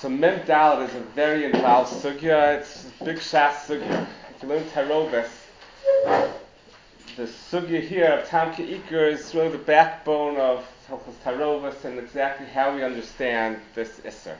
So Mem Dalet is a very involved sugya. It's a big shas sugya. If you learn Tarovis, the sugya here of Tam Ke'iker is really the backbone of Hilchos Tarovis and exactly how we understand this Isser.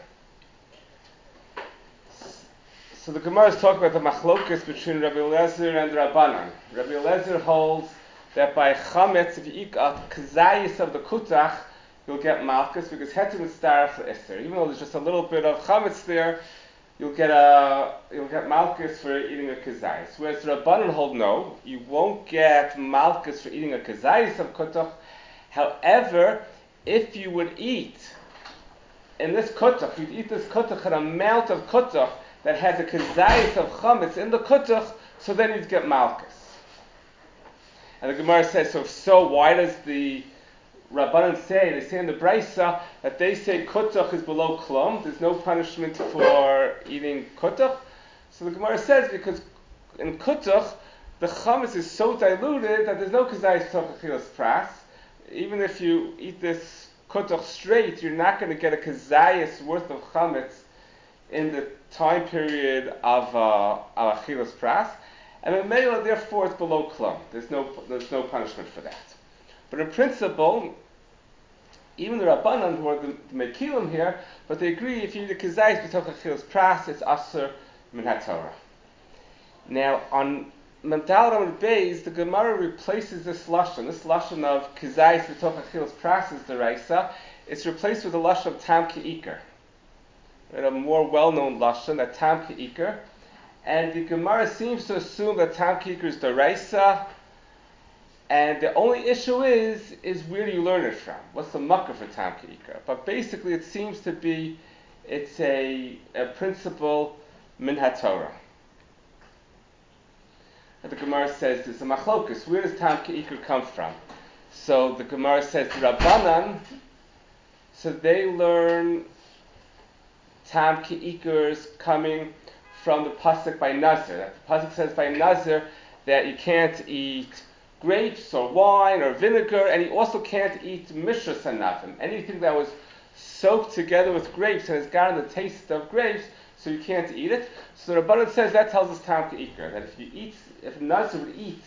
So the Gemara is talking about the machlokus between Rabbi Eliezer and the Rabbanan. Rabbi Eliezer holds that by chametz, if you eat a kazayis of the kutach, you'll get malchus because heter mitzdaref for Isser. Even though there's just a little bit of chametz there, you'll get malchus for eating a kazayis. Whereas the Rabbanan hold no, you won't get malchus for eating a kazayis of kutach. However, if you would eat in this kutach, you'd eat this kutach an amount of kutach that has a kazayis of chametz in the kutach, so then you'd get malchus. And the Gemara says, so why does the Rabbanan say, they say in the Brisa, that they say kutach is below klum, there's no punishment for eating kutach? So the Gemara says, because in kutach, the chametz is so diluted that there's no kazayis toch achilas pras. Even if you eat this kutach straight, you're not going to get a kazayis worth of chametz in the time period of achilas pras. And in Mela, therefore, it's below klum. There's no punishment for that. But in principle, even the Rabbanan, who are the Mekilim here, but they agree if you eat a kazayis b'toch achilas pras, it's aser min haTorah. Now, on Memdal Ramad Beis, the Gemara replaces this lashon of kazayis b'toch achilas pras is the Raisa. It's replaced with the lashon of tam ke'iker, right, a more well-known lashon, that tam ke'iker. And the Gemara seems to assume that tam ke'iker is the Raisa, and the only issue is where do you learn it from? What's the makkah for tam ke'iker? But basically, it seems to be it's a principle min haTorah. And the Gemara says there's a machlokus. Where does tam ke'iker come from? So the Gemara says the Rabbanan, so they learn tam ke'iker's coming from the pasuk by Nazir. The pasuk says by Nazir that you can't eat grapes or wine or vinegar, and you also can't eat mishra sanafim, anything that was soaked together with grapes and has gotten the taste of grapes, so you can't eat it. So the Rabbanan says that tells us tam ke'iker, that if Nazir would eat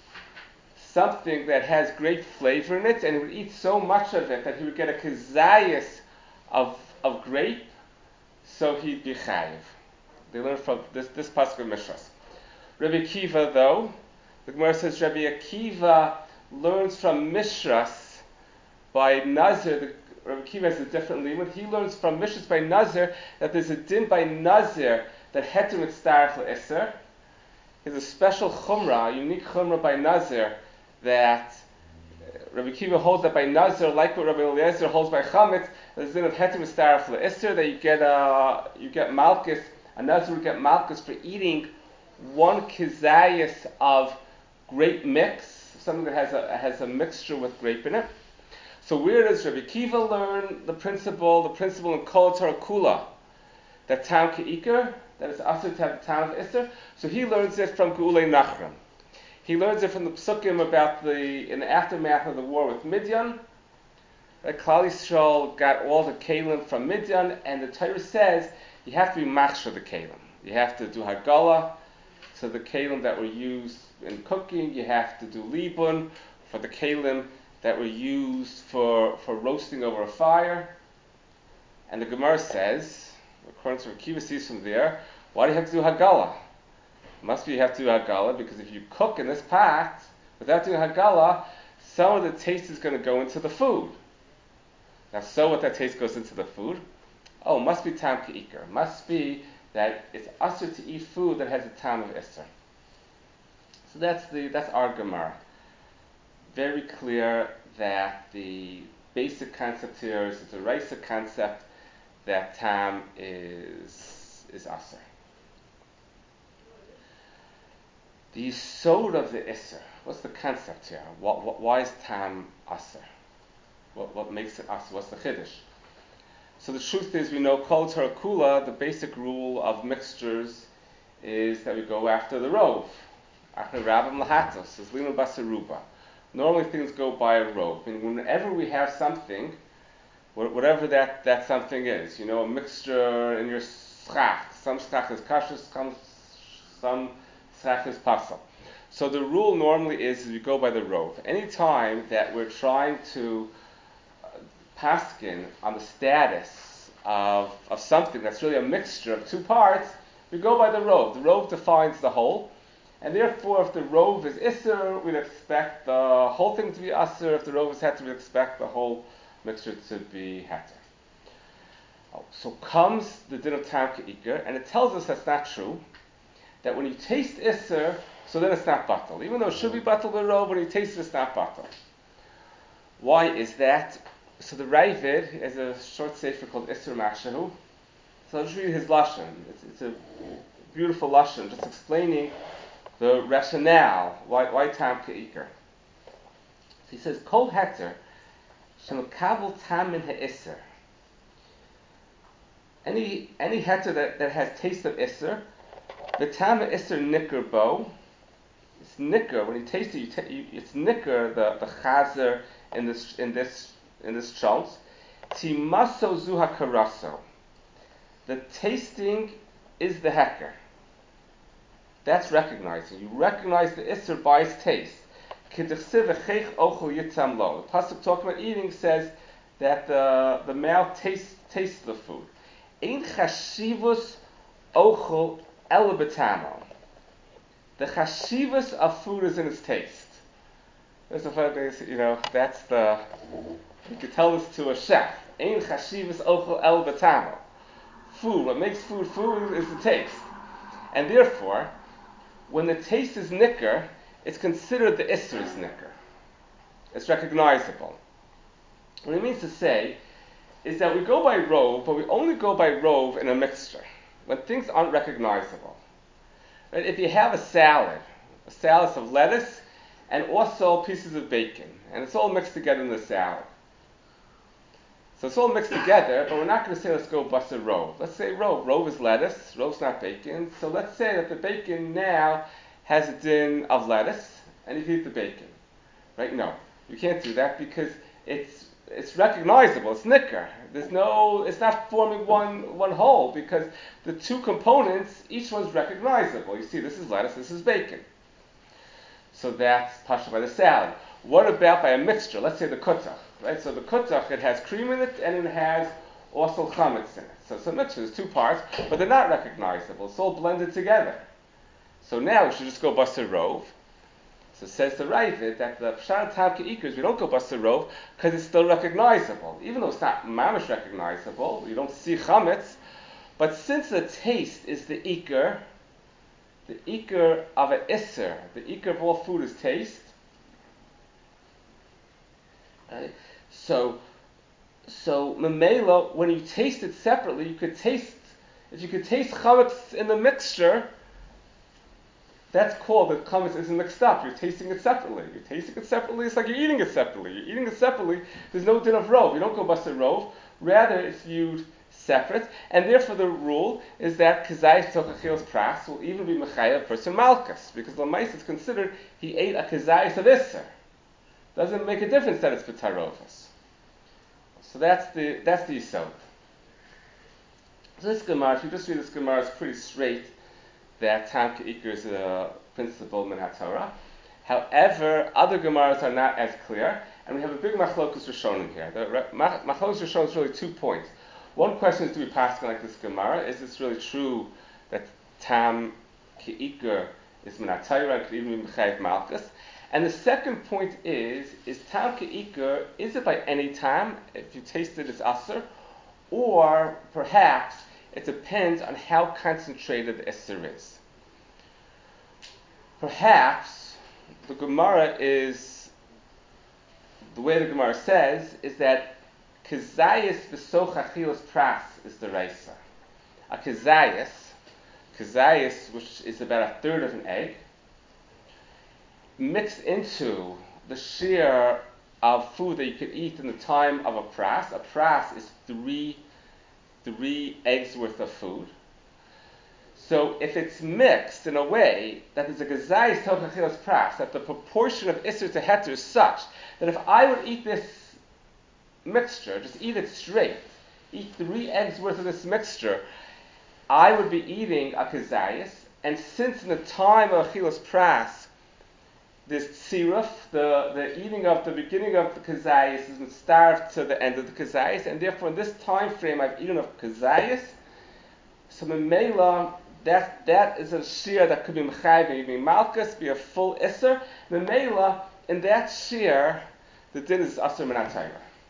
something that has grape flavor in it, and he would eat so much of it that he would get a kazayis of grape, so he'd be chayiv. They learn from this pasuk of Mishras. Rabbi Akiva, though, the Gemara says Rabbi Akiva learns from Mishras by Nazir. Rabbi Akiva has a different limud. He learns from Mishras by Nazir that there's a din by Nazir that heter mitzdaref le'isser. There's a special chumrah, a unique chumrah by Nazir that Rabbi Akiva holds that by Nazir, like what Rabbi Eliezer holds by chametz, there's a din of heter mitzdaref le'isser, that you get malchus. A Nazir would get malchus for eating one kazayis of grape mix, something that has a mixture with grape in it. So where does Rabbi Akiva learn the principle? The principle in Kol Torah Kula, that tam ke'iker, that it's asur to have the tam of Isser. So he learns it from Geulei Nachram. He learns it from the psukim about in the aftermath of the war with Midian. That Klal Yisrael got all the kelim from Midian, and the Torah says you have to be machshir the kelim. You have to do hagala, so the kelim that were used in cooking. You have to do libun for the kelim that were used for roasting over a fire. And the Gemara says, according to Akiva sees from there, why do you have to do hagala? Must be you have to do hagala because if you cook in this pot without doing hagala, some of the taste is going to go into the food. Now, so what that taste goes into the food? Oh, must be tam ke'iker. Must be that it's asur to eat food that has a tam of Isser. So that's our Gemara. Very clear that the basic concept here is it's a Raisa concept that tam is asur. The yisod of the Isser. What's the concept here? Why is tam asur? What makes it asur? What's the chiddush? So the truth is, we know Kol Torah Kula, the basic rule of mixtures is that we go after the rov. After Rabim Lahatos, as Lima Basaruba. Normally things go by a rov. And whenever we have something whatever that something is. A mixture in your schach. Some schach is kasher, some schach is pasal. So the rule normally is you go by the rove. Any time that we're trying to paskin on the status of something that's really a mixture of two parts, we go by the rove. The rove defines the whole, and therefore if the rove is isser, we'd expect the whole thing to be asser. If the rove is heter, we'd expect the whole mixture to be heter. So comes the din of tam ke'iker, and it tells us that's not true, that when you taste isser, so then it's not batal. Even though it should be batal the rove, when you taste it, it's not batal. Why is that? So the Ravid has a short sefer called Isser Mashahu. So I'll just read his lashon. It's a beautiful lashon, just explaining the rationale why tam ke'iker. So he says, Kol heter shenokabel tam min ha'isser. Any heter that has taste of isser, the tam ha'isser nicker bo. It's nicker when you taste it. It's nicker the chazer in this chance. Timaso zuha karaso. The tasting is the heker. That's recognizing. You recognize the isser by its taste. The pasuk talking about eating says that the mouth tastes the food. Ein chashivus ochel ela betamo. The chashivus of food is in its taste. That's the. You could tell this to a chef. Ein chashivus ochel ela betamo. Food, what makes food is the taste. And therefore, when the taste is nicker, it's considered the isser is nicker. It's recognizable. What it means to say is that we go by rove, but we only go by rove in a mixture, when things aren't recognizable. Right? If you have a salad of lettuce, and also pieces of bacon, and it's all mixed together in the salad. So it's all mixed together, but we're not going to say let's go bust a rove. Let's say rove. Rove is lettuce. Rove's not bacon. So let's say that the bacon now has a din of lettuce, and you can eat the bacon. Right? No, you can't do that because it's recognizable. It's nicker. It's not forming one whole because the two components, each one's recognizable. You see, this is lettuce. This is bacon. So that's pasha by the salad. What about by a mixture? Let's say the kutach, right? So the kutach, it has cream in it and it has also chametz in it. So it's a mixture. There's two parts, but they're not recognizable. It's all blended together. So now we should just go bust a rove. So it says the Ravid that the pshat tam ke'ikers, we don't go bust a rove because it's still recognizable. Even though it's not mamish recognizable, you don't see chametz, but since the taste is the iker of an isser, the iker of all food is taste. Right? So memela, when you taste it separately, if you could taste chametz in the mixture, that's called that chametz isn't mixed up. You're tasting it separately. It's like you're eating it separately. There's no din of rove. You don't go bust a rove. Rather, it's viewed separate. And therefore, the rule is that kazayis tochachil's pras will even be mechayev person malchus, because l'mais is considered he ate a kazayis of isser. Doesn't make a difference that it's b'tarovas. So that's the yisod. So this Gemara, if you just read this Gemara, it's pretty straight that tam ke'iker is a principle min haTorah. However, other Gemaras are not as clear, and we have a big machlokus rishonim here. The machlokus rishonim is really 2 points. One question is, do we pass like this Gemara? Is this really true that tam ke'iker is min haTorah and could even be mechayev malchus? And the second point is tam ke'iker, is it by any time? If you taste it, it's aser, or perhaps it depends on how concentrated the isser is. Perhaps the Gemara is, the way the Gemara says, is that kezayis v'soch achilas pras is the reisa. A kezayis, which is about a third of an egg, mixed into the share of food that you could eat in the time of a pras. A pras is three eggs worth of food. So if it's mixed in a way that there's a gezayis tochachilas pras, that the proportion of isser to heter is such that if I would eat this mixture, just eat it straight, eat 3 eggs worth of this mixture, I would be eating a kazayas, and since in the time of Achilas Pras, this tziruf, the eating of the beginning of the kazayas is starved to the end of the kazayas, and therefore in this time frame I've eaten of kazayas, so Memela, that is a shear that could be mechayiv, maybe malchus, be a full isser. Memela, in that shear, the din is asur min hatayra.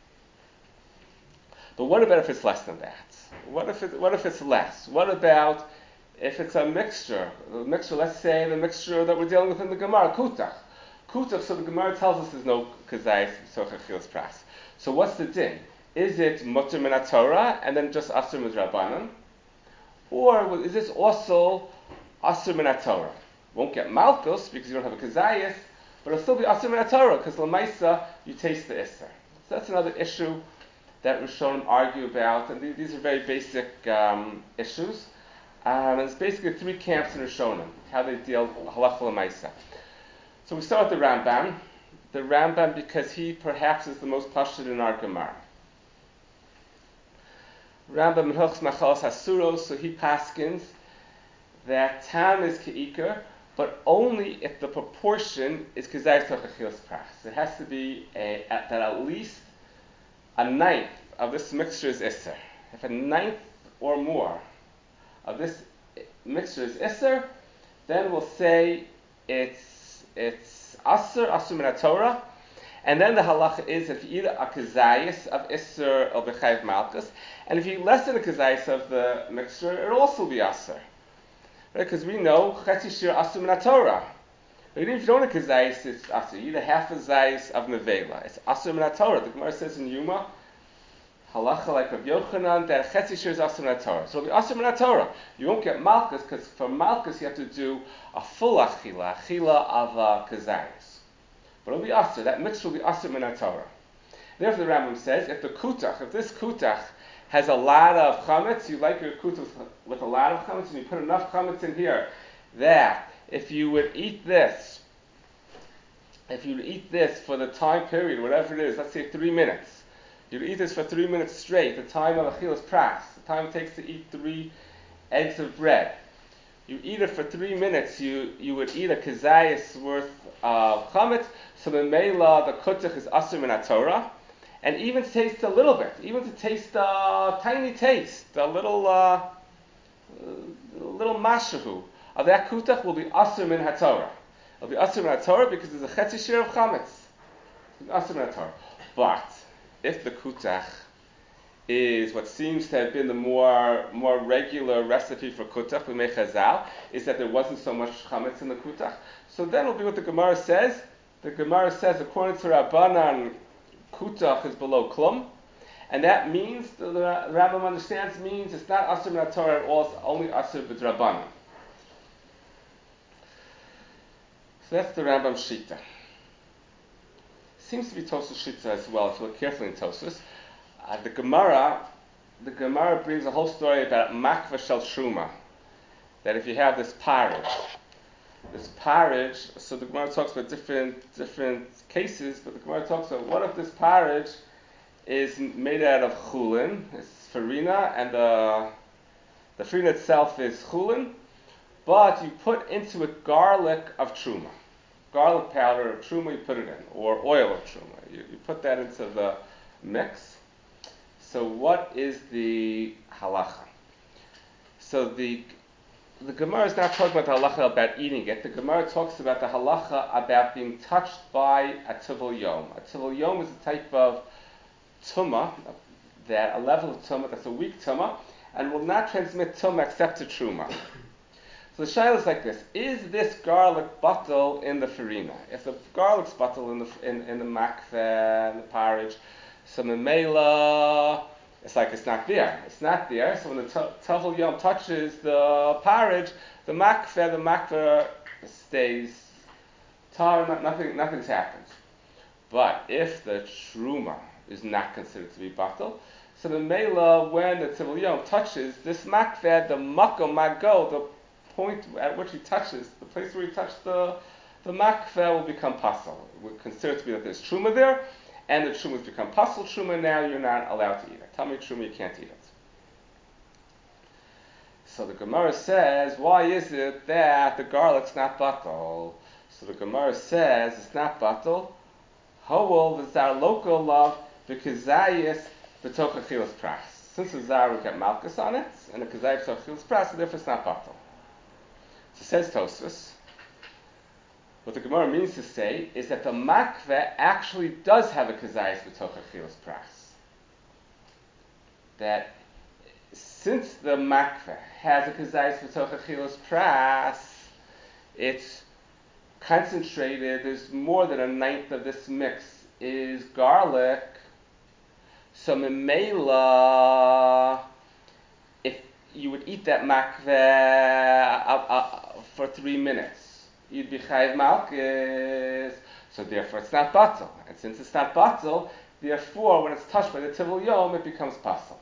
But what about if it's less than that? What if it's less? What about if it's a mixture? A mixture, let's say the mixture that we're dealing with in the Gemara, kutach. Kutach, so the Gemara tells us there's no kazayis, so achilas pras. So what's the din? Is it mutter min haTorah and then just asur midrabanan? Or is this also asur min haTorah? Won't get malchus because you don't have a kazayis, but it'll still be asur min haTorah because lamaisa you taste the isser. So that's another issue that Rishonim argue about, and these are very basic issues. And it's basically 3 camps in Rishonim, how they deal halacha lamaisa. So we start with the Rambam. The Rambam because he perhaps is the most pashut in our Gemara. Rambam in Hilchos Machalos Hasuros, so he paskins that tam is ke'iker, but only if the proportion is kazayis toch achilas pras. It has to be that at least a ninth of this mixture is isser. If a ninth or more of this mixture is isser, then we'll say it's asur min haTorah, and then the halacha is if you eat a kazayis of isser of the chayiv malchus, and if you eat less than a kazayis of the mixture, it'll also be asur. Right? Because we know chetzi shir asur min haTorah. Even if you don't have a kazayis, it's asur. You eat a half a zayis of nevela. It's asur min haTorah. The Gemara says in Yuma, halacha like Rav Yochanan, that chetzi shir is asur min haTorah. So it'll be asur min haTorah. You won't get malchus, because for malchus you have to do a full achila of a kazayis. But it'll be asur. That mixture will be asur min haTorah. Therefore the Rambam says, if this kutach has a lot of chametz, you like your kutach with a lot of chametz, and you put enough chametz in here, that if you would eat this for the time period, whatever it is, let's say 3 minutes, you'd eat this for 3 minutes straight, the time of achilas pras, the time it takes to eat 3 eggs of bread. You eat it for 3 minutes, you would eat a kazayis worth of chametz, so the meila, the kutach is asur min haTorah, and even taste a little bit, even to taste a tiny taste, a little mashahu of that kutach will be asur min haTorah. It'll be asur min haTorah because there's a chetzi shir of chametz. Asur min haTorah. But if the kutach is what seems to have been the more regular recipe for kutach, we make chazal, is that there wasn't so much chametz in the kutach. So then it'll be what the Gemara says. The Gemara says, according to Rabbanan, kutach is below klum, and that means, the Rambam understands, means it's not asur min haTorah at all, it's only asur b'drabanan. So that's the Rambam Shita. Seems to be Tosfos Shita as well, if you look carefully in Tosfos. The Gemara brings a whole story about makva shel truma, that if you have this porridge, so the Gemara talks about different cases, but the Gemara talks about what if this porridge is made out of chulin, it's farina, and the farina itself is chulin, but you put into it garlic of truma. Garlic powder of truma, you put it in, or oil of truma. You put that into the mix. So what is the halacha? So the Gemara is not talking about the halacha about eating it. The Gemara talks about the halacha about being touched by a tivul yom. A tivul yom is a type of tumah, that a level of tumah that's a weak tumah, and will not transmit tumah except to truma. So the shaila is like this: is this garlic bottle in the farina? If the garlic's bottle in the makveh, in the porridge, so memela, it's like it's not there. It's not there. So when the tivul yom touches the porridge, the makveh stays tar. Nothing's happened. But if the truma is not considered to be bottle, so memela, when the tivul yom touches this makveh, the makom mago, the point at which he touches, the place where he touched the makveh will become pasal. We're considered to be that there's truma there, and the trumas become pasul truma, now you're not allowed to eat it. Tell me truma, you can't eat it. So the Gemara says, why is it that the garlic's not batal? So the Gemara says it's not batal. Howel v'zar local love v'kazayis b'toch achilas pras. Since the zar will get malchus on it, and the kazayis b'toch achilas pras, so therefore it's not batal. So says Tosfos, what the Gemara means to say is that the makveh actually does have a kazayis b'toch achilas pras. That since the makveh has a kazayis b'toch achilas pras, it's concentrated, there's more than a ninth of this mix is garlic. So memela, if you would eat that makveh for 3 minutes, you'd be chayiv malchus. So therefore it's not batal. And since it's not batal, therefore when it's touched by the tivul yom, it becomes pasul.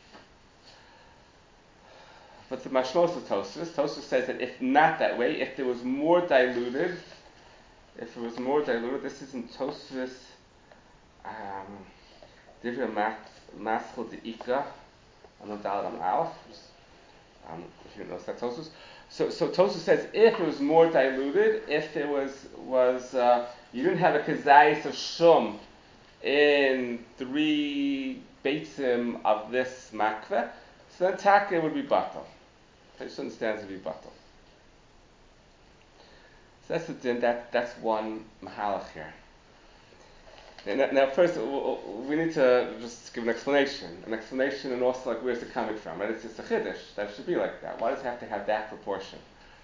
But the mashmos of Tosfos says that if not that way, if there was more diluted, this is in Tosfos, Divya Maschel De'ika, Amud Daled Am Aleph. If you don't know, it's that Tosfos. So Tosfos says if it was more diluted, if there was you didn't have a kazayis of shum in 3 beitzim of this makveh, so then taka would be batal. I just understand it to be batal. So that's the din. That's one mahalach here. Now, first, we need to just give an explanation, and also like where's it coming from, right? It's just a chiddush that it should be like that. Why does it have to have that proportion?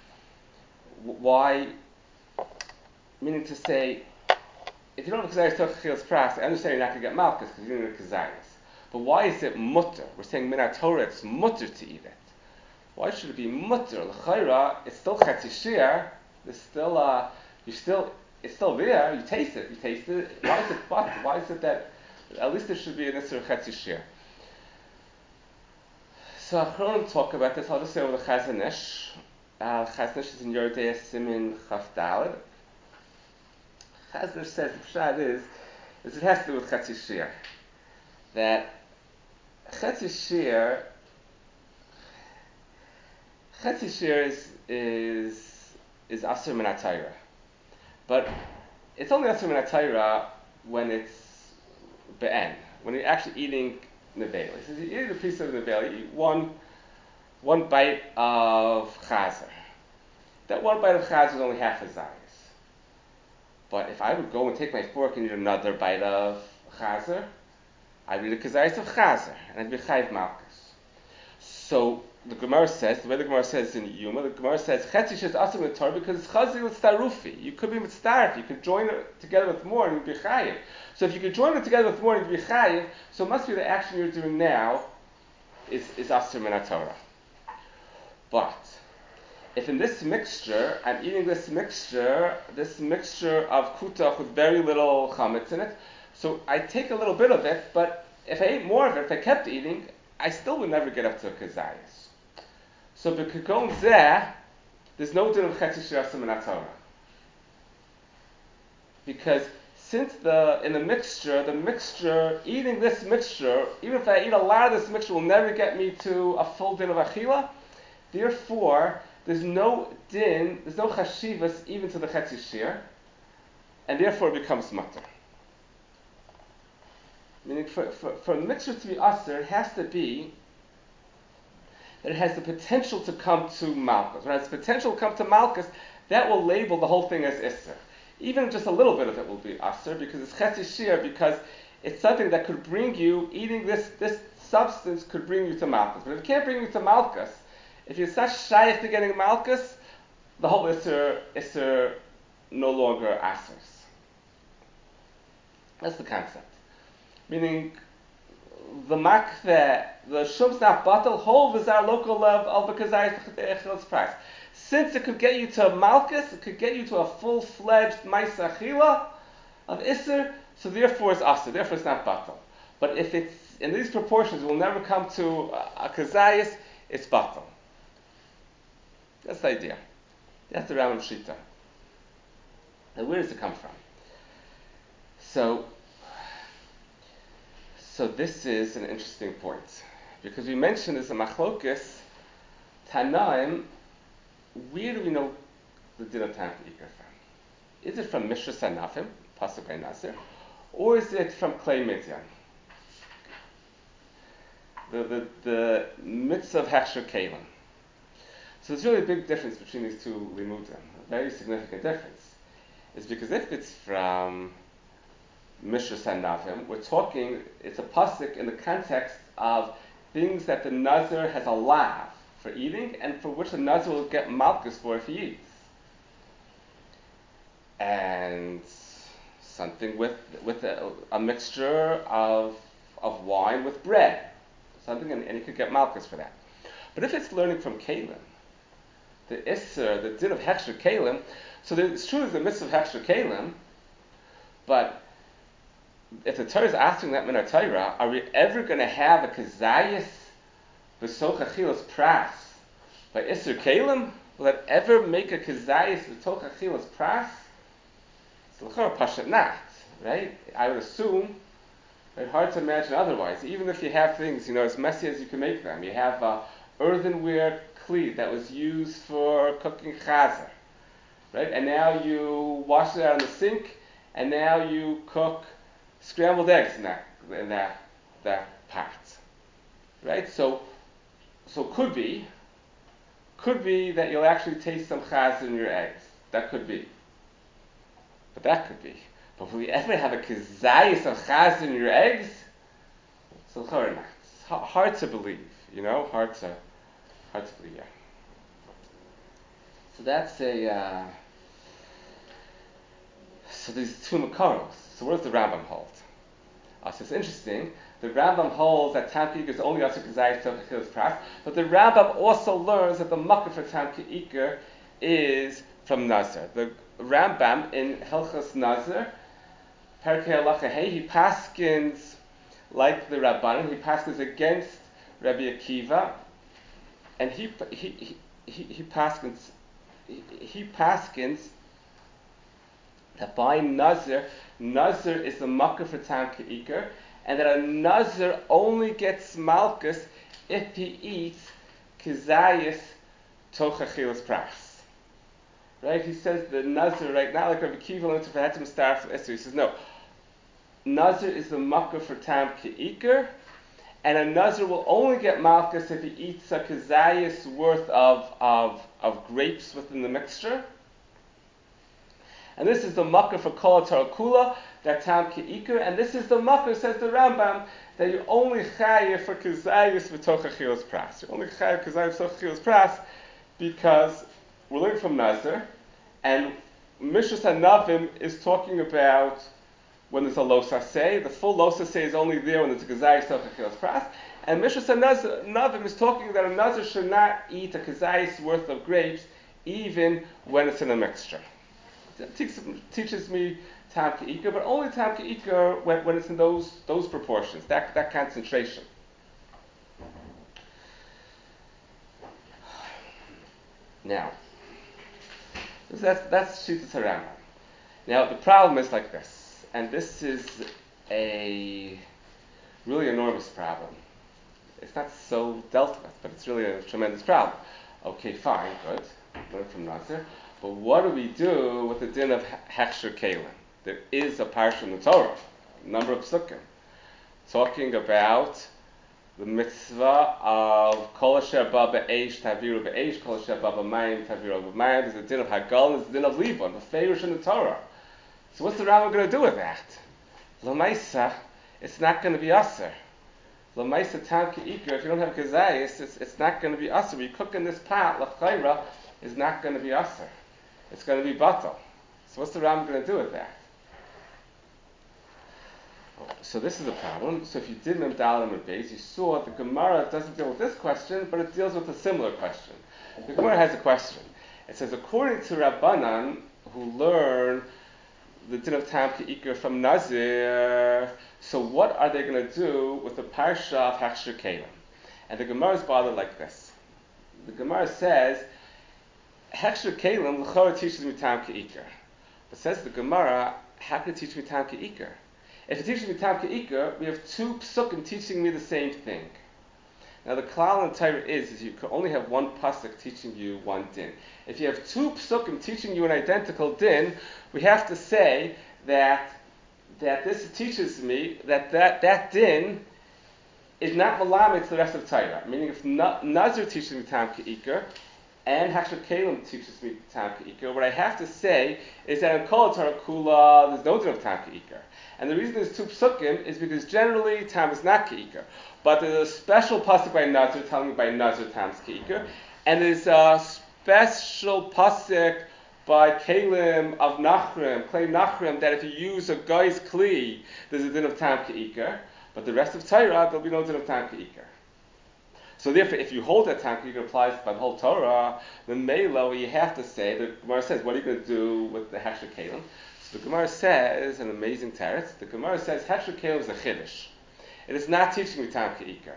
Why? Meaning to say, if you don't have kazayis toch achilas pras, I understand you're not going to get malchus because you didn't have kazayis. But why is it mutter? We're saying min Torah, it's mutter to eat it. Why should it be mutter? L'chayra, it's still chetzi shir. There's still it's still there. You taste it. Why is it but? Why is it that at least there should be an isser chetzi shir? So Achronim talk about this. I'll just say over the Chazon Ish. Chazon Ish is in Yordei Simin Chaf Daled. Chazon Ish says the pshat is it has to do with chetzi shir. That chetzi shir is asur min HaTorah. But it's only asur min HaTorah when it's be'en, when you're actually eating nevela. He says you eat a piece of nevela, you eat one bite of chazer. That one bite of chazer is only half a zayis. But if I would go and take my fork and eat another bite of chazer, I'd eat a kazayis of chazer, and I'd be chayiv malchus. So the Gemara says, the way the Gemara says in Yuma, the Gemara says, Chetzish is also in the Torah because it's Chazi with Starufi. You could be mitzdarif, you could join it together with more and you'd be chayiv. So if you could join it together with more and you'd be chayiv, so it must be the action you're doing now is Asur min Torah. But if in this mixture, I'm eating this mixture of kutach with very little chametz in it, so I take a little bit of it, but if I ate more of it, if I kept eating, I still would never get up to a kazayis. So b'kekon zeh, there's no din of chetzi shir asur min Torah. Because since in the mixture, eating this mixture, even if I eat a lot of this mixture, will never get me to a full din of achila. Therefore, there's no din, there's no chashivas even to the chetzi shir, and therefore it becomes mutter. Meaning, for a mixture to be asur, it has to be that it has the potential to come to malchus. When it has the potential to come to malchus, that will label the whole thing as isser. Even just a little bit of it will be asur because it's chetzi shir, because it's something that could bring you, eating this substance could bring you to malchus. But if it can't bring you to malchus, if you're such shy to getting malchus, the whole isser no longer asurs. That's the concept. Meaning, the makveh, the shum's not batal, whole is our local love of the kazayis price. Since it could get you to malchus, it could get you to a full-fledged ma'isa achila of isser, so therefore it's asur, therefore it's not batal. But if it's in these proportions, it will never come to a kazayis, it's batal. That's the idea. That's the Rambam Shita. Now where does it come from? So, So this is an interesting point, because we mentioned as a machlokes, Tanaim, where do we know the din of Tam K'ikar from? Is it from Mishra Sanafim, Pasuk by Nasir, or is it from Klei Midyan? The mitzvah of Hechsher Kalim. So there's really a big difference between these two limudim, a very significant difference. Is because if it's from Mishra Sanafim, we're talking, it's a pasuk in the context of things that the Nazir has a lav for eating, and for which the Nazir will get malchus for if he eats. And something with a mixture of wine with bread. Something, and he could get malchus for that. But if it's learning from Kalim, the Isser, the din of Hechsher Kalim, so it's true there's a mitzvah of Hechsher Kalim, but if the Torah is asking that Min Torah, are we ever going to have a Kazayas V'soch Achilas Pras by Isser Kalim? Will that ever make a Kazayas V'soch Achilas Pras? It's l'chor pashat not, right? I would assume it's hard to imagine otherwise. Even if you have things, as messy as you can make them. You have earthenware kli that was used for cooking chazer, right? And now you wash it out in the sink, and now you cook scrambled eggs in that pot, right? So could be that you'll actually taste some chazer in your eggs. That could be. But that could be. But will you ever have a kazayas of chaz in your eggs? So it's hard to believe, hard to believe, yeah. So that's so these two makaros. So what does the Rambam hold? So it's interesting. The Rambam holds that Tam K'ikar is only also kazayas to Achilas Pras, but the Rambam also learns that the makkah for Tam K'ikar is from Nazir. The Rambam in Hilchos Nazir, Perkei Halacha Hey, he paskins like the Rabbanan. He paskins against Rabbi Akiva, and he paskins that by Nazir is the makkah for Tam K'ikar, and that a Nazir only gets malchus if he eats kizayis toch achilas pras. Right? He says the Nazir right now, like Rabbi Akiva learned to Fahatim Star from Esther. He says no. Nazir is the makkah for Tam K'ikar, and a Nazir will only get malchus if he eats a kazayas worth of grapes within the mixture. And this is the makkah for Kol Tarakula, that Tam K'ikar, and this is the makkah, says the Rambam, that you only chayev for kazayas v'toch achilas pras. You only chayev kazayas v'toch achilas pras because we're learning from Nazir, and Mishras HaNavim is talking about when there's a los aseh. The full los aseh is only there when there's a kazayis v'toch achilas pras, and Mishras HaNavim is talking that a Nazir should not eat a kazayis worth of grapes even when it's in a mixture. It teaches me Tam K'ikar, but only Tam K'ikar when it's in those proportions, that concentration. Now, that's Shitas HaRambam. Now, the problem is like this, and this is a really enormous problem. It's not so dealt with, but it's really a tremendous problem. Okay, fine, good. Learn from Nazir. But what do we do with the din of Hechsher Kalim? There is a parsha in the Torah, a number of psukim, talking about the mitzvah of Kol Asher Ba Be'esh Taviru Be'esh, Kol Asher Ba B'mayim Taviru B'mayim. There's a din of Hagal, and there's a din of Libon, the Feirush in the Torah. So what's the Rambam going to do with that? L'maisa, it's not going to be aser. L'maisa Tam K'ikar, if you don't have kazayis, it's not going to be aser. When you cook in this pot, l'chayra, is not going to be aser. It's going to be batal. So what's the Rambam going to do with that? So this is a problem. So if you did Mem Dalet and Beis, you saw the Gemara doesn't deal with this question, but it deals with a similar question. The Gemara has a question. It says, according to Rabbanan, who learn the din of Tam K'ikar from Nazir, so what are they going to do with the parsha of Hechsher Kalim? And the Gemara is bothered like this. The Gemara says, Hechsher Kalim, l'chora teaches me Tam K'ikar. But says the Gemara, how can it teach me Tam K'ikar? If it teaches me Tam Ke'ikr, we have two psukim teaching me the same thing. Now the klal in Torah is you can only have one pasuk teaching you one din. If you have two psukim teaching you an identical din, we have to say that this teaches me that din is not malamed to the rest of Torah. Meaning, if Nazir teaches me Tam Ke'ikr and Hashar Kalim teaches me Tam Ke'ikr, what I have to say is that in Kol Torah Kula there's no din of Tam Ke'ikr. And the reason there's two psukim is because generally Tam is not Ke'ikr. But there's a special pasuk by Nazir telling me by Nazir Tam's Ke'ikr. And there's a special pasuk by Kalim of Nachrim, Klei Nachrim, that if you use a guy's kli, there's a din of Tam Ke'ikr. But the rest of Torah, there'll be no din of Tam Ke'ikr. So therefore, if you hold that Tam Ke'ikr applies by the whole Torah, then Mela, you have to say, the Gemara says, what are you going to do with the Hashar Kalim? So the Gemara says, an amazing teretz, the Gemara says, Hashar Kalim is a chiddush. It is not teaching me Tam Ke'ikr.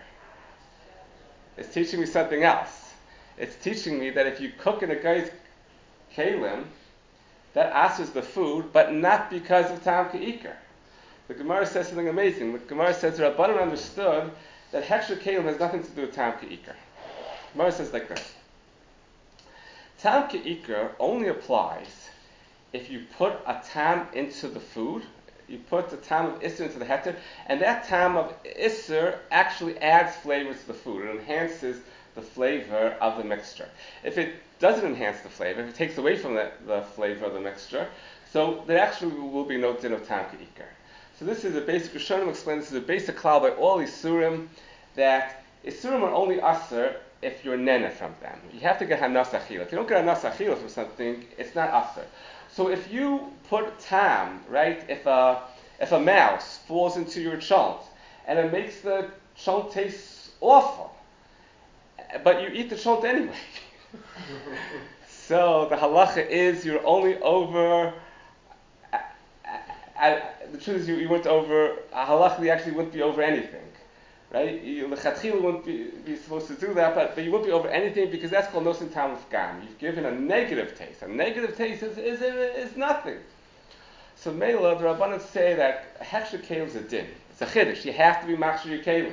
It's teaching me something else. It's teaching me that if you cook in a guy's kalim, that asks the food, but not because of Tam Ke'ikr. The Gemara says something amazing. The Gemara says the Rabbanan understood that Hechsher Kalim has nothing to do with Tam Ke'ikr. The Gemara says like this. Tam Ke'ikr only applies if you put a tam into the food, you put the tam of Isser into the heter, and that tam of Isser actually adds flavor to the food. It enhances the flavor of the mixture. If it doesn't enhance the flavor, if it takes away from the flavor of the mixture, so there actually will be no din of Tam Ke'ikr. So this is a basic, Rishonim explain, this is a basic klal by all Isurim, that Isurim are only Aser if you're nene from them. You have to get Hanas Achila. If you don't get Hanas Achila from something, it's not Aser. So if you put tam, right, if a mouse falls into your chont, and it makes the chont taste awful, but you eat the chont anyway. So the halacha is you're only over, the truth is you went over, halacha you actually wouldn't be over anything. Right? You wouldn't be supposed to do that, but you wouldn't be over anything because that's called nosin tam l'fgam. You've given a negative taste. A negative taste is nothing. So Mela, the Rabbanan say that Hechsher Kalim is a din. It's a chiddush. You have to be machshir your kalim.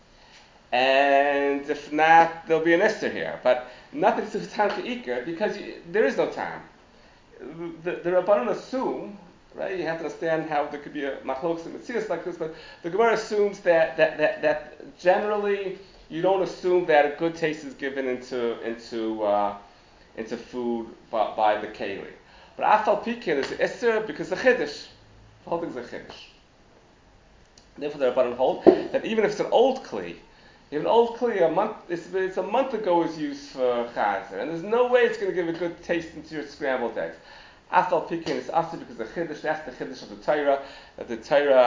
And if not, there'll be an Esther here. But nothing to do with Tam Ke'ikr because there is no time. The Rabbanan assume, right? You have to understand how there could be a machlokes and metzias like this, but the Gemara assumes that generally you don't assume that a good taste is given into food by the keli. But afal pikin is Esther because the chiddush. The whole thing is a chiddush. Therefore, the Rabbanan hold that even if it's an old kli, even an old kli, it's a month ago was used for chazer, and there's no way it's going to give a good taste into your scrambled eggs. Afal pikin is also because the chiddush, that's the chiddush of the Torah, that the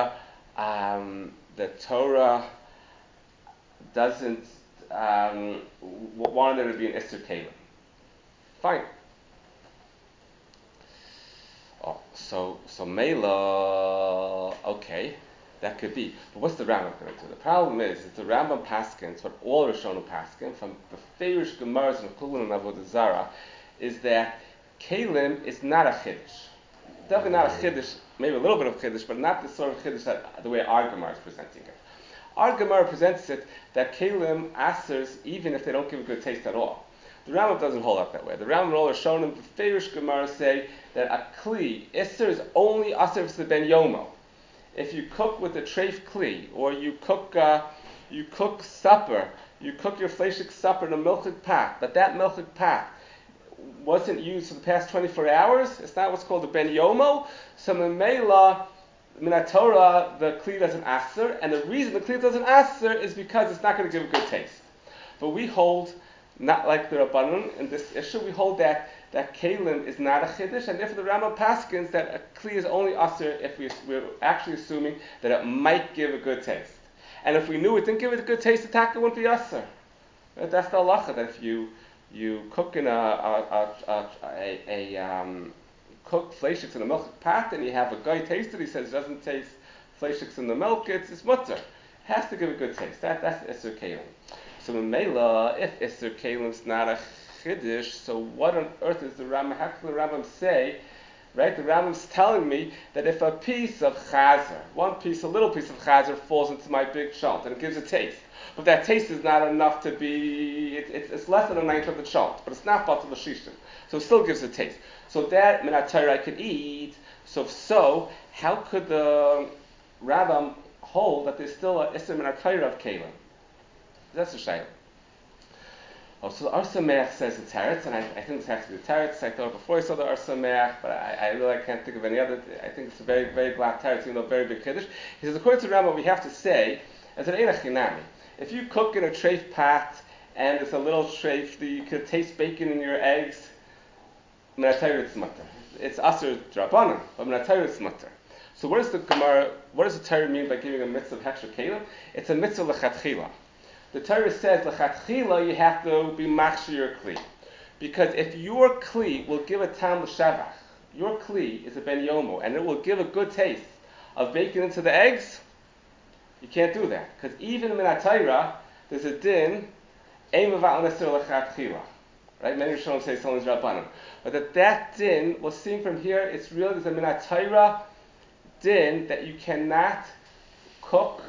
Torah doesn't want there to be an Esther Kalim. Fine. Oh, so Mela, okay, that could be. But what's the Rambam going to do? The problem is the Rambam paskins, what all Rishonim paskin, from the Feirish Gemaras and Kulin and Avodah Zarah, is that Kalim is not a chiddush. Definitely not a chiddush, maybe a little bit of chiddush, but not the sort of chiddush that the way our Gemara is presenting it. Our Gemara presents it that Kalim asers even if they don't give a good taste at all. The Rambam doesn't hold up that way. The Rambam and all are shown in the Feirish Gemara say that a kli, Isser is only aser for the ben yomo. If you cook with a treif kli, or you cook supper, you cook your fleshik supper in a milchik pat, but that milchik pat wasn't used for the past 24 hours, it's not what's called the ben yomo, so memela, minatora, the kli doesn't aser, and the reason the kli doesn't aser is because it's not going to give a good taste. But we hold, not like the Rabbanon in this issue, we hold that kalim is not a chiddush, and therefore the Rambam paskins that a kli is only aser if we're actually assuming that it might give a good taste. And if we knew it didn't give it a good taste, the taka wouldn't be aser. Right? That's the halacha, that if you cook in cook fleishiks in a milk pot and you have a guy taste it, he says it doesn't taste fleishiks in the milk, it's mutter. It has to give a good taste. That's Isser Kalim. So in Mela, if Isser Kalim is not a chiddush, so what on earth is the Rambam? How can the Rambam say Right? The Rambam's telling me that if a piece of chazer, a little piece of chazer falls into my big chont and it gives a taste, but that taste is not enough to be, it's less than a ninth of the chont, but it's not batal l'shishin, so it still gives a taste. So that minat Torah I could eat. So how could the Rambam hold that there's still a isser minat Torah of kalim? That's a shayla. Oh, so the Ar Sameach says it's teretz, and I think this has to be teretz. I thought before I saw the Ar Sameach, but I really can't think of any other. I think it's a very, very glad teretz, even though very big kiddush. He says, according to the Rambam, we have to say, as an einach chinami, if you cook in a treif pot, and it's a little treif, you could taste bacon in your eggs, minat Torah it's mutter. It's aser drabanan, but minat Torah it's mutter. So what does the Torah mean by giving a mitzvah of hechsher kalim? It's a mitzvah lechatchila. The Torah says, l'chatchila, you have to be machshir your kli. Because if your kli will give a tam l'shavach, your kli is a ben yomo, and it will give a good taste of bacon into the eggs, you can't do that. Because even in minat Torah, there's a din, ein mevat l'neser l'chatchila. Right? Many Rishonim say someone's rabbanim. But that din, we're seeing from here, it's really, there's a minat Torah din that you cannot cook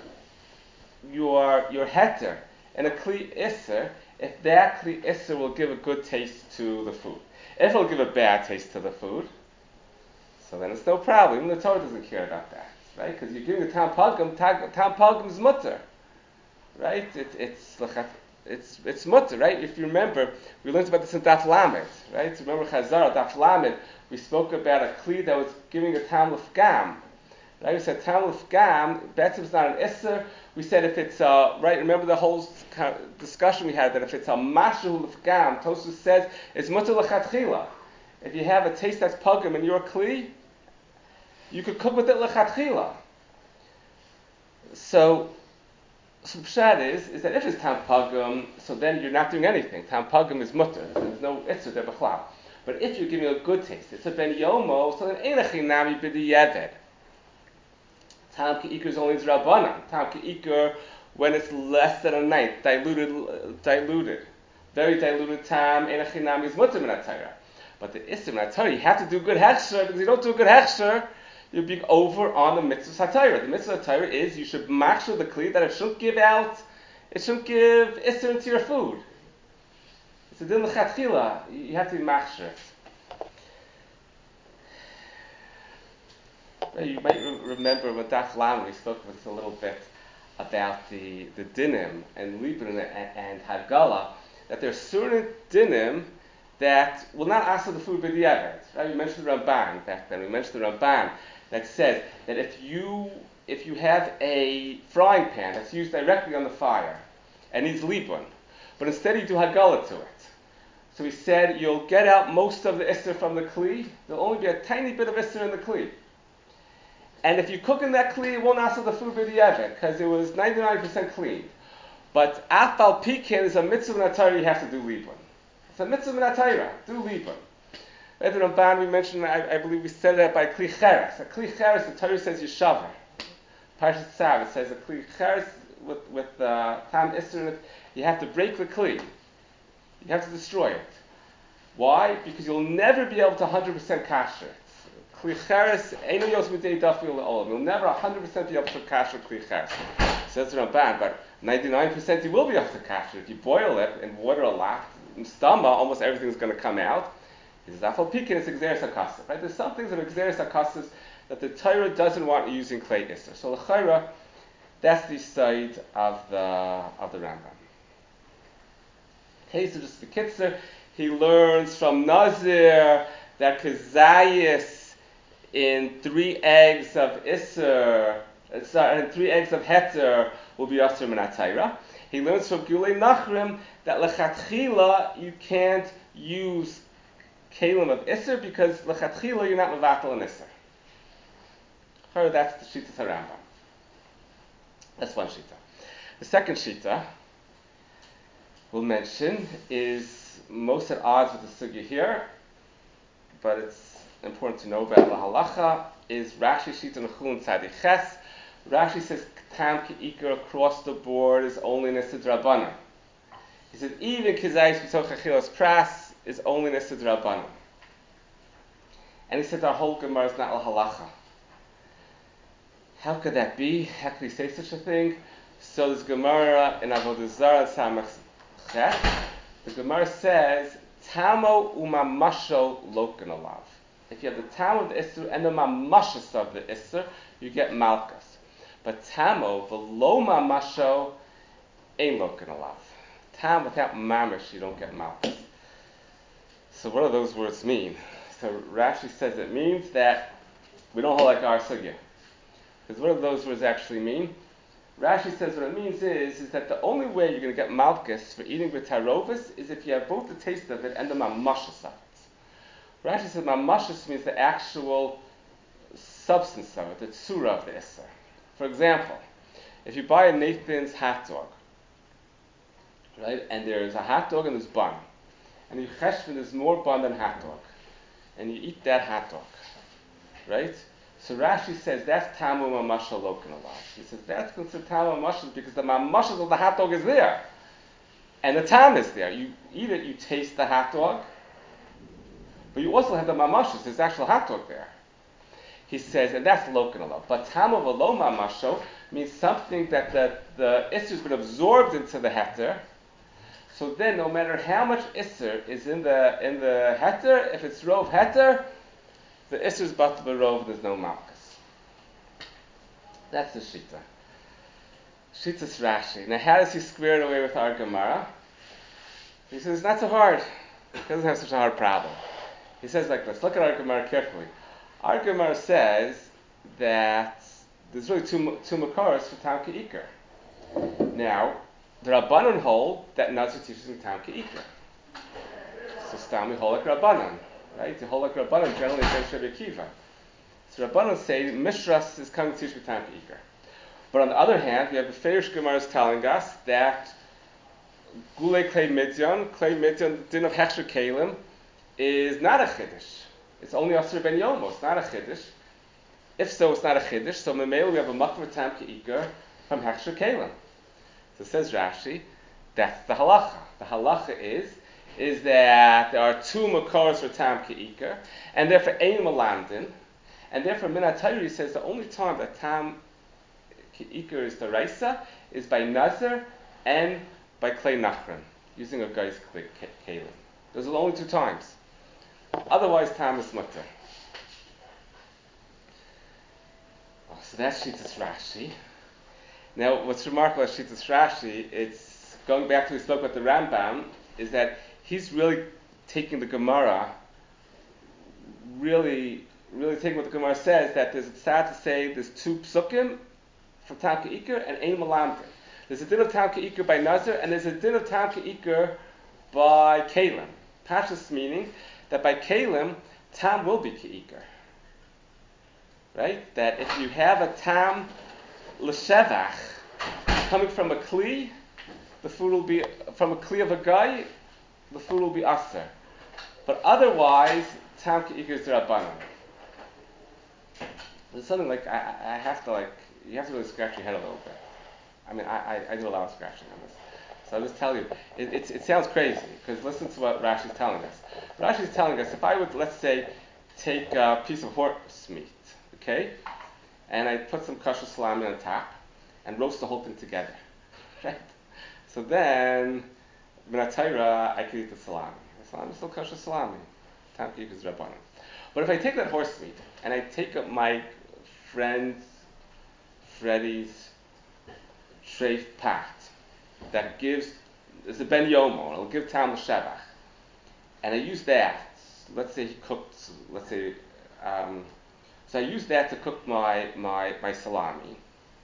your heter and a kli isser, if that kli isser will give a good taste to the food. If it'll give a bad taste to the food, so then it's no problem. Even the Torah doesn't care about that, right? Because you're giving a tam pagum is mutter, right? It's mutter, right? If you remember, we learned about this in Daf Lamed, right? So remember Chazar, Daf Lamed, we spoke about a kli that was giving a tam l'fgam. Right? We said tam l'fgam, betzim is not an isser. We said if it's right. Remember the whole discussion we had that if it's a mashu l'fgam, Tosfos says it's mutter l'chatchila. If you have a taste that's pugum in your kli, you could cook with it l'chatchila. So pshat is that if it's tam pugum, so then you're not doing anything. Tam pugum is mutter. There's no isser there b'chlal. But if you're giving a good taste, it's a ben yomo, so then einach chinami b'diyeved. Tam ke'ikur is only drabanan. Tam ke'ikur when it's less than a ninth, diluted. Very diluted tam, einach chinami is mutter minat Torah. But the isser minat Torah, you have to do good hechsher, because you don't do good hechsher, you're being over on the mitzvah satira. The mitzvah satira is you should machshir the kli that it shouldn't give isser into your food. It's a din l'chatchila. You have to be machshir. You might remember when Daf Lamed we spoke with us a little bit about the dinim and libun and hagala, that there are certain dinim that will not ask for the food b'diavad. Right? We mentioned the Ramban back then. We mentioned the Ramban that says that if you have a frying pan that's used directly on the fire and needs libun, but instead you do hagala to it. So he said you'll get out most of the isser from the kli. There'll only be a tiny bit of isser in the kli. And if you cook in that kli, it won't ask for the food b'diavad because it was 99% clean. But afal pikin is a mitzvah minat Torah, you have to do libun. It's a mitzvah minat Torah, do libun. Right, the Ramban we mentioned, I believe we said that by kli cheres. A kli cheres, the Torah says yeshaver. Parashat Tzav, it says a kli cheres with tam isser in it, you have to break the kli. You have to destroy it. Why? Because you'll never be able to 100% kasher it. Kli cheres, eino yos midei dafil le'olam. You'll never 100% be able to kasher kli cheres. Says the Ramban, but 99% you will be able to kasher. If you boil it in water a lot, in stama, almost everything's going to come out. He says, afal pikin is exeris hakasas. Right? There's some things that are exeris hakasas that the Torah doesn't want you using clay isser. So l'chayra, that's the side of the Rambam. Okay, so just the kitzer, he learns from Nazir that kazayis in 3 eggs of isser, and 3 eggs of heter will be asur minat Torah. He learns from Gulei Nachrim that lechatchila you can't use kalim of isser because lechatchila you're not mevatel an isser. That's the shita Rambam. That's one shita. The second shita we'll mention is most at odds with the sugya here, but it's important to know about the halacha, is Rashi shita Nechulin Tzadi Ches. Rashi says tam ke'iker across the board is only nisad rabbanan. He says even kizayis b'toch achilas pras is only nisad rabbanan. And he said our whole Gemara is not al-halacha. How could that be? How could he say such a thing? So this Gemara in Avodah Zarah Samach Chet, the Gemara says, Tamo umamasho loken alav. If you have the tam of the Isser and the mamashas of the Isser, you get malchus. But tamo, v'lo mamasho, ein loken alav. Tam without mamash, you don't get malchus. So what do those words mean? So Rashi says it means that we don't hold like our sugya. Because what do those words actually mean? Rashi says what it means is that the only way you're going to get malchus for eating with tarovis is if you have both the taste of it and the mamashas of it. Rashi says mamashas means the actual substance of it, the tzura of the Isser. For example, if you buy a Nathan's hot dog, right, and there's a hot dog and there's bun, and you cheshvan there's more bun than hot dog, and you eat that hot dog, right? So Rashi says that's tamu mamashal loken alav. He says that's considered tamu mamashal because the mamashal of the hot dog is there, and the tam is there. You eat it, you taste the hot dog, but you also have the mamashal. There's actual hot dog there. He says, and that's loken alav. But tamu v'lo mamashal means something that the isser has been absorbed into the heter. So then, no matter how much isser is in the heter, if it's rov heter, the isser is but b'rov. There's no malchus. That's the shita. Shita's Rashi. Now, how does he square it away with our Gemara? He says it's not so hard. He doesn't have such a hard problem. He says like this. Look at our Gemara carefully. Our Gemara says that there's really two makaros for Tam K'ikar. Now, the Rabbanon hold that Nazir teaches in Tam K'ikar. So Stam we hold like Rabbanon, right? You hold like Rabbanon generally against Rabbi Akiva. So Rabbanon say Mishras is coming to teach with Tam K'ikar. But on the other hand, we have the Ferish Gemara is telling us that Gule Klei Midyan, din of Hechsher Kalim, is not a Chiddush. It's only Asr Ben Yomo. It's not a Chiddush. If so, it's not a Chiddush. So Memel, we have a Makvar Tam K'ikar from Hechsher Kalim. So says Rashi, that's the halacha. The halacha is that there are two makoros for Tam K'ikar, and therefore Ein Melandin, and therefore Min HaTorah says the only time that Tam K'ikar is the Raisa is by Nazir and by Klei Nachran, using a guy's Kalim. Those are the only two times. Otherwise, Tam is mutter. Oh, so that's Shittas Rashi. Now, what's remarkable about Shittas Rashi, it's going back to we spoke about the Rambam, is that he's really taking the Gemara, really taking what the Gemara says, that there's sad to say there's two psukim from Tam K'ikar and Ein Melamdin. There's a din of Tam K'ikar by Nazir, and there's a din of Tam K'ikar by Kalim. Pashas meaning that by Kalim, Tam will be K'ikar. Right? That if you have a Tam l'shevach coming from a kli, the food will be from a kli of a guy, the food will be aser. But otherwise, Tam K'ikar is Rabbanan. There's something like I have to you have to really scratch your head a little bit. I mean, I do a lot of scratching on this. So I'll just tell you, it sounds crazy, because listen to what Rashi's telling us. Rashi's telling us, if I would, let's say, take a piece of horse meat, okay, and I put some kosher salami on top, and roast the whole thing together, right? So then, Min HaTorah, I could eat the salami. The salami is still kosher salami. Tam K'ikar is Rabbanan. But if I take that horse meat, and I take up my friend Freddie's treif pat, that gives, it's a ben yomo, it'll give Tam l'shevach, and I use that, let's say he cooked, so I use that to cook my salami.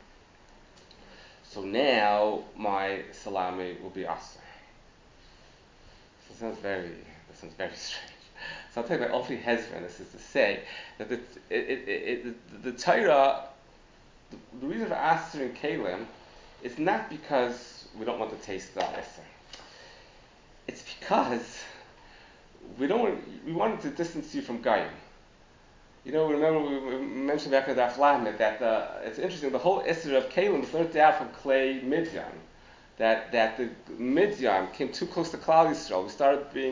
So now my salami will be aser. This sounds very strange. So I'll tell you about Ofi Hezron. This is to say that the Torah, the reason for aser in Kalim is not because we don't want to taste the aser. It's because we wanted to distance you from Goyim. You know, remember we mentioned back in the Daf Lamed that it's interesting, the whole Isser of Kalim was learned out from Klei Midyan. That the Midyan came too close to Klal Yisrael. We started being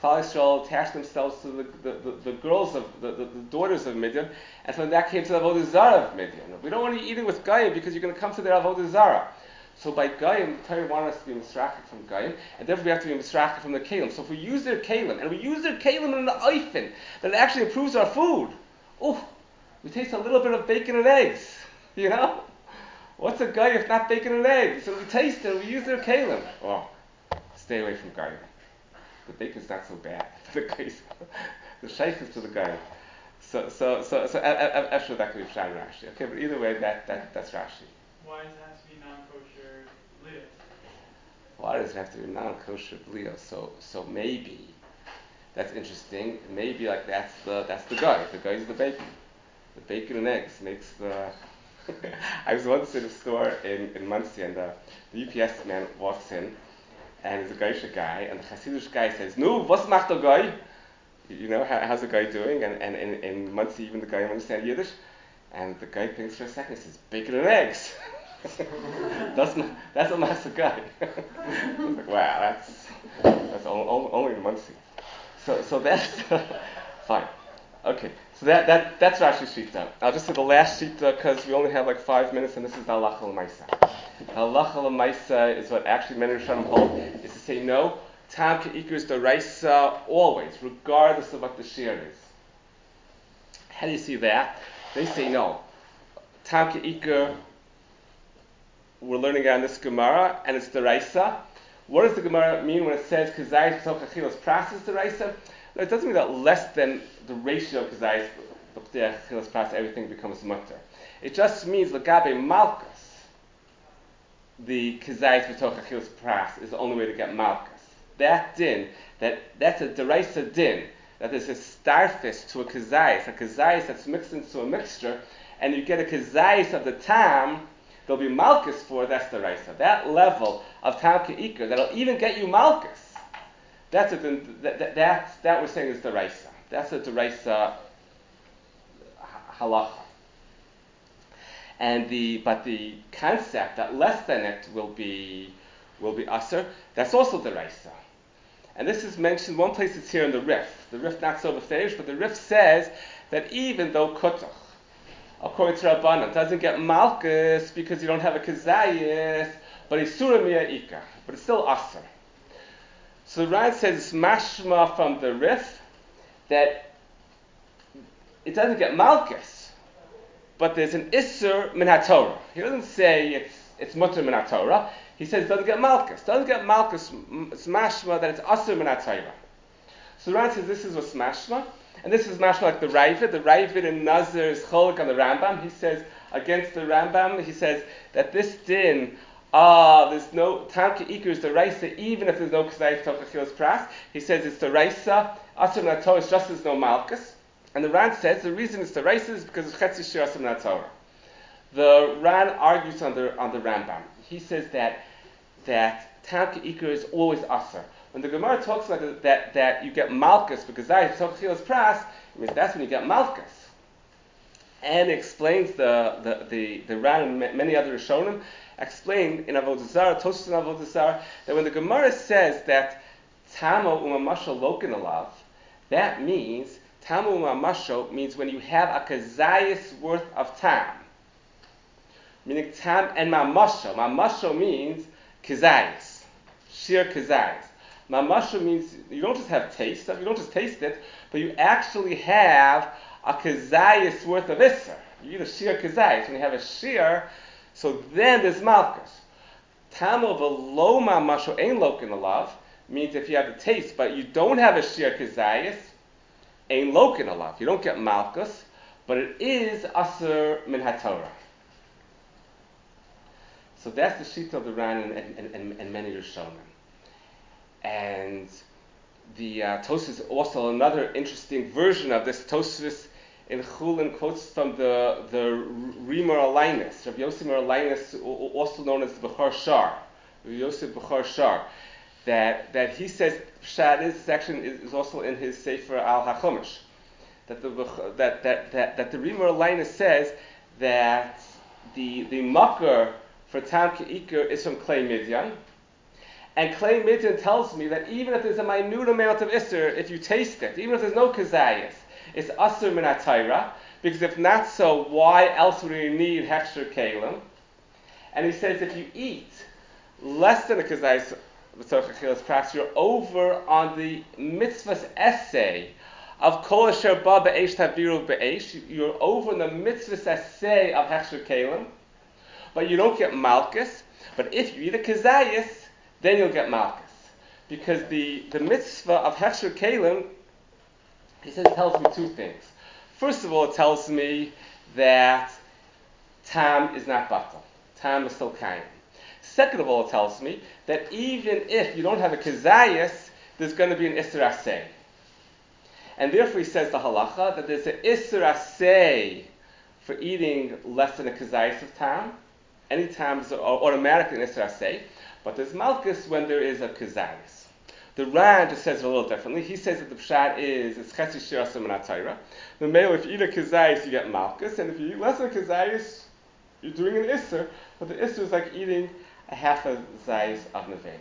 Klal Yisrael attached themselves to the girls of the daughters of Midian, and from that came to the Avodah Zarah of Midian. We don't want to eat it with Goyim because you're going to come to their Avodah Zarah. So by Goyim, the Torah wanted us to be misrachik from Goyim, and therefore we have to be misrachik from the Kalim. So if we use their Kalim, and we use their Kalim in an oifen, then it actually improves our food. Oh, we taste a little bit of bacon and eggs, you know? What's a Goy if not bacon and eggs? So we taste it, we use their Kalim. Oh, stay away from Goyim. The bacon's not so bad. The Goyim, the shaykh is to the Goyim. So actually that could be Pshat Rashi. Okay, but either way, that's Rashi. Why does it have to be non-kosher blios? Why does it have to be non-kosher blios? So maybe that's interesting. Maybe like that's the guy. The guy is the bacon. The bacon and eggs makes the. I was once in a store in Muncie, and the UPS man walks in, and he's a Goyish guy, and the Hasidish guy says, "Nu, was macht der guy?" You know, how's the guy doing? And in Muncie, even the guy understands Yiddish. And the guy thinks for a second, he says, bacon and eggs. that's what master guy. I was like, wow, that's only in Muncie. So that's fine. Okay, so that's Rashi's Shita. I'll just say the last Shita because we only have like 5 minutes, and this is the Halacha L'Maisa. Halacha L'Maisa is what actually many Rishonim hold, is to say no. Tam Ke'ikr is the Raisa always, regardless of what the shear is. How do you see that? They say no. Tam Ke'ikr, we're learning on this Gemara, and it's the Raisa. What does the Gemara mean when it says Kazayis B'toch Achilas Pras is the Raisa? No, it doesn't mean that less than the ratio of Kazayis B'toch Achilas Pras, everything becomes mutter. It just means Lagabe Malkus, the Kazayis B'toch Achilas Pras is the only way to get Malkus. That din, that's a deraisa din, that there's a starfish to a kazayis that's mixed into a mixture, and you get a kazayis of the tam, there'll be malchus for, that's the raisa. That level of tam ke'ikr, that'll even get you malchus, that we're saying is the raisa. That's a deraisa halacha. But the concept that less than it will be aser, that's also the raisa. And this is mentioned, one place it's here in the Rif. The Rif not so beferish, but the Rif says that even though Kutach, according to Rabbanan, doesn't get Malchus because you don't have a Kazayis, but it's Surah Ika, but it's still Aser. So the Ran says it's mashma from the Rif that it doesn't get Malchus, but there's an Isser min HaTorah. He doesn't say it's mutter min HaTorah. He says it doesn't get Malchus. Doesn't get Malchus, it's mashma that it's Asur min HaTorah. So the Ran says this is what's mashma, and this is mashma like the Ravid. The Ravid in Nazir is cholik on the Rambam. He says, against the Rambam, he says that this din, there's no, tam ke'ikr is the Raisa, even if there's no Kazayis B'toch Achilas Pras. He says it's the Raisa, Asur min HaTorah, it's just as no Malchus. And the Ran says the reason it's the Raisa is because it's Chetzi Shir Asur min HaTorah. The Ran argues on the Rambam. He says that tam ke'ikr is always aser. When the Gemara talks about that you get malchus because Zayis B'toch Achilas Pras, it means that's when you get malchus. And explains the Ran and many other Rishonim explain in Avodah Zarah, Tosfos in Avodah Zarah, that when the Gemara says that Tamo u'mamasho lokin alav, that means Tamo u'mamasho means when you have a kazayis worth of tam. Meaning tam and mamasho. Mamasho means kazayis, sheer kazayis. Mamasho means you don't just have taste, you don't just taste it, but you actually have a kazayis worth of isser. You eat a sheer kazayis. When you have a sheer, so then there's malchus. Tam of a low mamasho ein lokin alav means if you have the taste, but you don't have a sheer kazayis, ein lokin alav. You don't get malchus, but it is aser min haTorah. So that's the shita of the Ran and many Rishonim. And the Tosfos also another interesting version of this. Tosfos in Chulin quotes from the Rimor Alinus, Rabbi Yossi Mer Alinus, also known as the Bechor Shar, Rabbi Yossi Bechor Shar, that he says Pshat is section is also in his Sefer Al HaChumash, that the Rimor Alinus says that the makar for tam ke'ikr is from Klei Midyan, And Klei Midin tells me that even if there's a minute amount of Isser, if you taste it, even if there's no Kazayas, it's Asur Min HaTorah, because if not so, why else would you need Hechsher Kalim? And he says if you eat less than a Kazayas B'tzorch Achilas Pras, you're over on the mitzvah's essay of Kol Asher Ba Be'esh Taviru Be'esh. You're over in the mitzvah's essay of Hechsher Kalim, but you don't get Malchus. But if you eat a Kazayas, then you'll get Malchus. Because the mitzvah of Hechsher Kalim, he says, tells me two things. First of all, it tells me that Tam is not Batal. Tam is still Kaim. Second of all, it tells me that even if you don't have a Kazayas, there's going to be an Isser Aseh. And therefore he says the halacha that there's an Isser Aseh for eating less than a Kazayas of Tam. Any Tam is automatically an Isser Aseh. But there's Malchus when there is a Kazayas. The Ran just says it a little differently. He says that the Pshat is, it's Chesi Shir Asur Min HaTorah. The male, if you eat a Kazayas, you get Malchus. And if you eat less than a Kazayas, you're doing an Isser. But the Isser is like eating a half a Zayas of Nevela.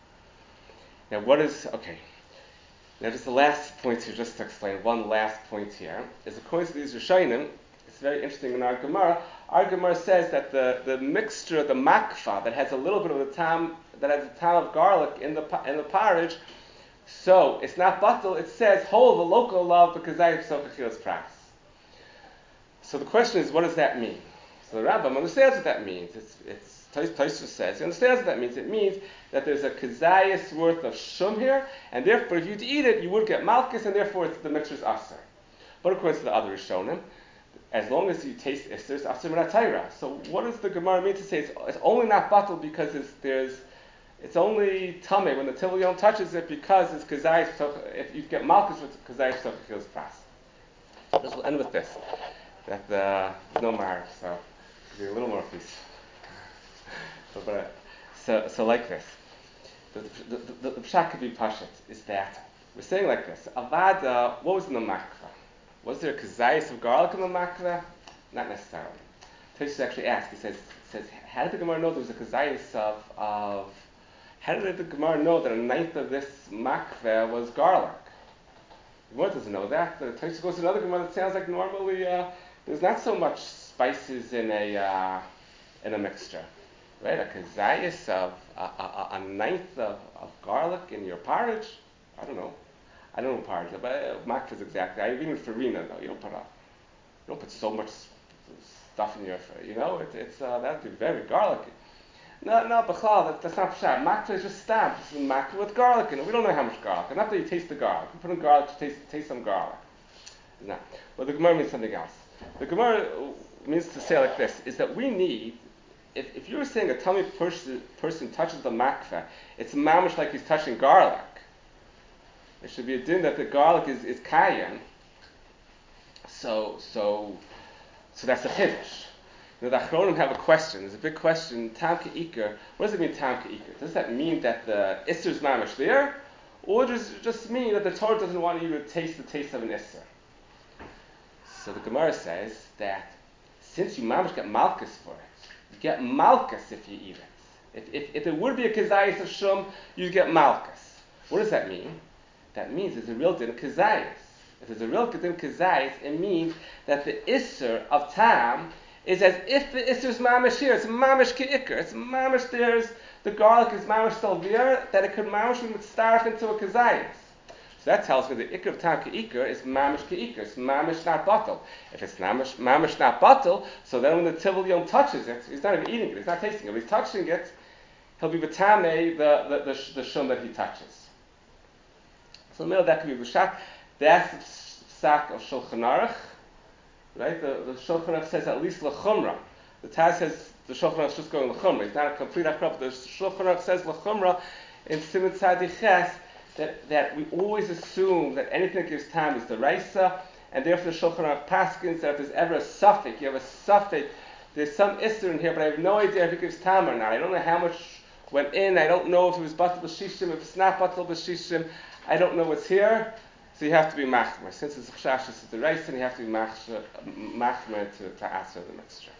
Now what is, okay. Now just the last point here, just to explain, one last point here, is according to these Rishonim, it's very interesting in our Gemara says that the mixture, the makfa, that has a little bit of the tam, that has a tam of garlic in the porridge, so it's not batal, it says, hold the local love because I have sochachilas pras. So the question is, what does that mean? So the Rambam understands what that means. Tosfos says, he understands what that means. It means that there's a kazayas worth of shum here, and therefore if you'd eat it, you would get malchus, and therefore the mixture is aser. But according to the other Rishonim, as long as you taste Isser, it's Asur Min HaTorah. So what does the Gemara mean to say it's only not batal because it's only Tameh when the Tivul Yom touches it because it's Kazayas, if you get Malchus with Kazayas Sochachil's Pras. This will end with this. That no marriage, so it'll be a little more peace. So like this. The Pshat could be Pashut is that we're saying like this. Avada, what was in the makva? Was there a kazayas of garlic in the makveh? Not necessarily. Tosfos actually asked. He says, how did the Gemara know there was a kazayas of? How did the Gemara know that a ninth of this makveh was garlic? The Gemara doesn't know that. The Tosfos goes to another Gemara that sounds like normally there's not so much spices in a mixture, right? A kazayas of a ninth of garlic in your porridge. I don't know porridge, but makveh is exactly. Even farina, no, you don't put so much stuff in your, it's that would be very garlicky. No, b'chlal, that's not pshat. Makveh is just stam. It's makveh with garlic in it. We don't know how much garlic. Not that you taste the garlic. You put in garlic to taste some garlic. No. But the Gemara means something else. The Gemara means to say like this, is that we need, if you were saying a tummy person touches the makveh, it's mamish like he's touching garlic. It should be a din that the garlic is kayan. So that's a chiddush. The Achronim have a question. There's a big question. Tam ke'iker. What does it mean, tam ke'iker? Does that mean that the isser is mamish there, or does it just mean that the Torah doesn't want you to taste the taste of an isser? So the Gemara says that since you mamish get malchus for it, you get malchus if you eat it. If there would be a kazayas of shum, you get malchus. What does that mean? That means there's a real din kazayas. If there's a real din kazayas, it means that the isser of tam is as if the isser is mamish here. It's mamish ke'ikr. It's mamish the garlic is mamish still there, that it could mamish be mitzaref into a kazayas. So that tells me the ikr of tam ke'ikr is mamish ke'ikr. It's mamish not batal. If it's mamish not batal, so then when the Tivul Yom touches it, he's not even eating it, he's not tasting it. When he's touching it, he'll be b'tamei the shum that he touches. So the middle that could be b'shat. That's the sack of Shulchan Aruch, right? The Shulchan Aruch says at least l'chumra. The Taz says the Shulchan Aruch is just going l'chumra. It's not a complete akrab. The Shulchan Aruch says l'chumra in Siman Tzadi Ches that we always assume that anything that gives tam is the raisa, and therefore the Shulchan Aruch paskins that if there's ever a suffix, you have a suffix, there's some isser in here, but I have no idea if it gives tam or not. I don't know how much went in. I don't know if it was batal b'shishim, if it's not batal b'shishim. I don't know what's here, so you have to be machmer. Since it's a chashash, it's the raisa, and you have to be machmer to answer the mixture.